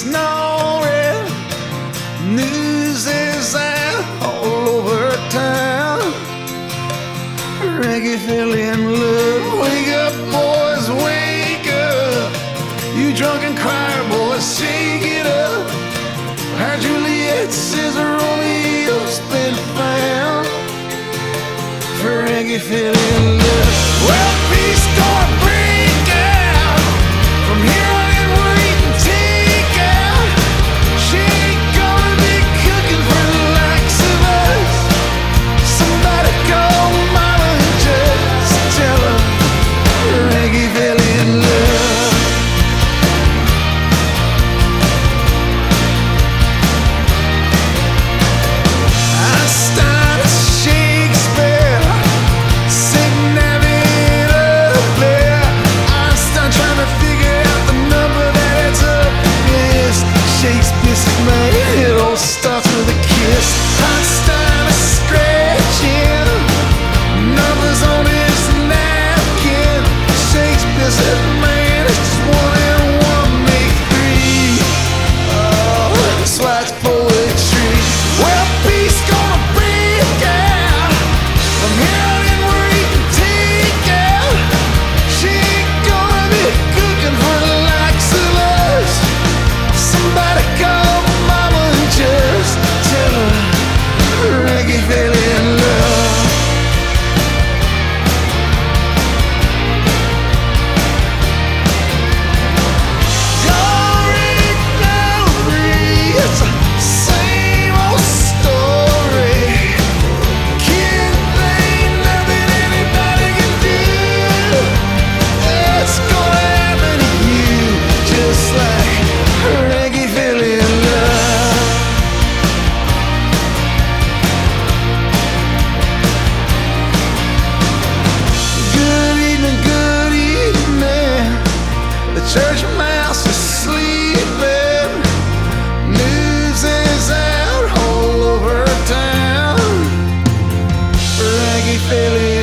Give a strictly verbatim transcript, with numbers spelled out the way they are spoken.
snoring. News is out all over town. Reggae fell in love. Wake up, boys, wake up. You drunken choir boys, shake it up. How Juliet says Romeo's been found. For reggae fell in love. Well, peace gonna break out. From here on in, we're eating takeout. She ain't gonna be cooking for the likes of us. Somebody call mama and just tell her reggae fell in love. Einstein, Shakespeare, Saint Navigator, Blair. Einstein trying to figure out the number that adds up. Yes, Shakespeare said my head all starts with a kiss. Einstein is scratching numbers on his napkin. Shakespeare said, man, it's just one and one make three. Oh, that's why it's poetry. Well, peace gonna break out. From here on in, we're eating takeout. She ain't gonna be cooking for the likes of us. Somebody call mama and just tell her reggae fell in love. Glory, glory, it's the same old story. Kid, there ain't nothing anybody can do. It's gonna happen to you, just like reggae fell in love. Good evening, good evening. The church mouse is sleeping. News is out all over town. Reggae fell in